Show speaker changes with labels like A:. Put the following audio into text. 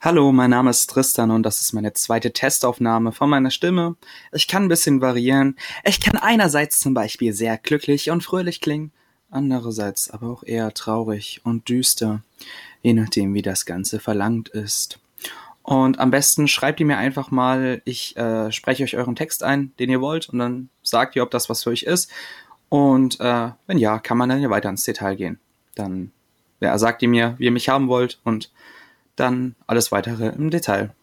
A: Hallo, mein Name ist Tristan und das ist meine zweite Testaufnahme von meiner Stimme. Ich kann ein bisschen variieren. Ich kann einerseits zum Beispiel sehr glücklich und fröhlich klingen, andererseits aber auch eher traurig und düster, je nachdem, wie das Ganze verlangt ist. Und am besten schreibt ihr mir einfach mal, ich spreche euch euren Text ein, den ihr wollt, und dann sagt ihr, ob das was für euch ist. Und wenn ja, kann man dann ja weiter ins Detail gehen. Dann sagt ihr mir, wie ihr mich haben wollt, und dann alles weitere im Detail.